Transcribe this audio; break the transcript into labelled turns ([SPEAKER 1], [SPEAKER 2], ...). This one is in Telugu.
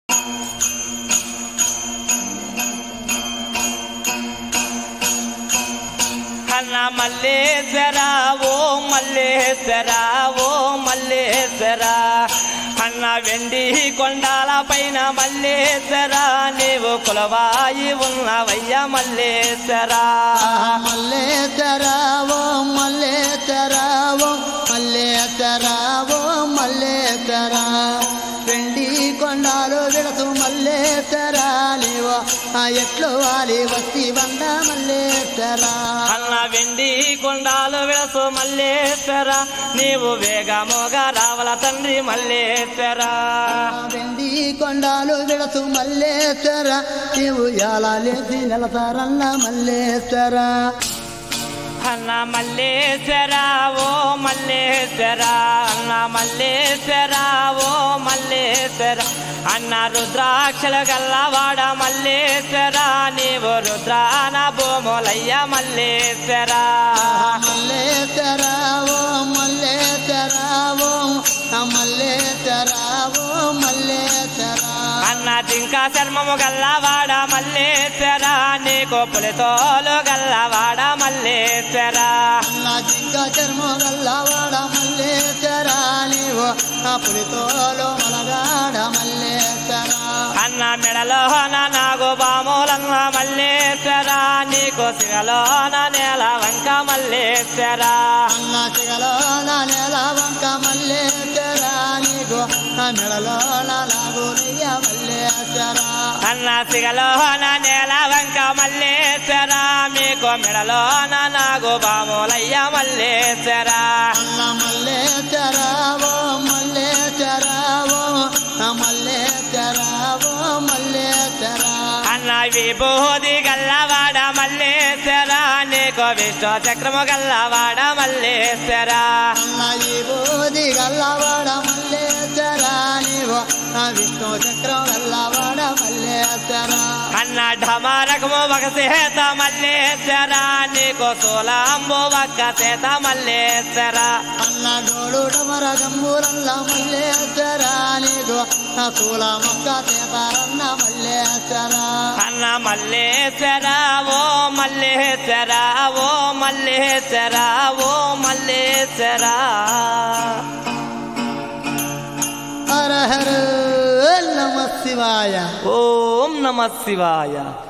[SPEAKER 1] అన్న మల్లేశ్వర ఓ మల్లేశ్వర ఓ మల్లేశ్వర అన్న వెండి కొండాల పైన మల్లేశ్వర నీవు కులవాయి ఉన్నవయ్య మల్లేశ్వర
[SPEAKER 2] మల్లేశ్వర ఓ మల్లేశ్వర ఓ మల్లేశ్వర ఓ మల్లేశ్వర వెండి కొండాలు విడసు మల్లేశ్వర నీవు ఎట్లు వాలి వస్తి వంద మల్లేశ్వర
[SPEAKER 1] అన్న వెండి కొండాలు విడసు మల్లేశ్వర నీవు వేగముగా రావల తండ్రి మల్లేశ్వర
[SPEAKER 2] వెండి కొండాలు విడసు మల్లేశ్వర నీవు ఎలా లేచి నెలసారన్న మల్లేశ్వర
[SPEAKER 1] అన్న మల్లేశ్వర ఓ మల్లేశ్వర అన్న మల్లేశ్వర ఓ మల్లేశ్వర అన్న రుద్రాక్షలు గల్లవాడ మల్లేశ్వర నీవు రుద్రాన భూములయ్య మల్లేశ్వర
[SPEAKER 2] మల్లేశ్వర ఓ మల్లేశ్వర ఓ మల్లేశ్వర ఓ మల్లేశ్వర
[SPEAKER 1] అన్న జింక చర్మము గల్లవాడ మల్లేశ్వర నీకు పులితోలు గల్లవాడ మల్లేశ్వర
[SPEAKER 2] అన్న జింక చర్మం గల్లవాడ మల్లేశ్వర నీవు పులితోలు మలగాడ మల్లేశ్వర
[SPEAKER 1] అన్న మెడలోన నాగు బాములన్న మల్లేశ్వర నీకు సిగలోన నేల వంక మల్లేశ్వర
[SPEAKER 2] అన్న సిగలోన నేల వంక మల్లేశ్వర నీకు మెడలోన నాగులయ్య మల్లేశ్వర
[SPEAKER 1] అన్న సిగలోన నేల వంక మల్లేశ్వర మీకు మెడలోన నాగు బాములయ్య మల్లేశ్వర
[SPEAKER 2] అన్న మల్లేశ్వర ఓ మల్లేశ్వర ఓ మల్లేశ్వర ఓ మల్లేశ్వర
[SPEAKER 1] అన్న విభూది గల్లవాడ మల్లేశ్వర నీకు విష్ణు చక్రము గల్లవాడ మల్లేశ్వర
[SPEAKER 2] అన్న ఈ బోధి గల్లవాడ మల్లేశ్వర నీవు విష్ణు చక్రం గల్లవాడ మల్లేశ్వర
[SPEAKER 1] అన్న ఢమరకము ఒక సేత మల్లేశ్వర నీకు సోలాంబు ఒక్క సేత మల్లేశ్వర
[SPEAKER 2] అన్న డోడు డమర గంబూరల్ల మల్లేశ్వర నీకు సూల మొక్క చేతారన్న మల్లేశ్వర
[SPEAKER 1] అన్న మల్లేశ్వర ఓ మల్లేశ్వర ఓ మల్లేశ్వర ఓ మల్లేశ్వర
[SPEAKER 2] హర హర నమ శివాయ
[SPEAKER 1] ఓం నమ శివాయ.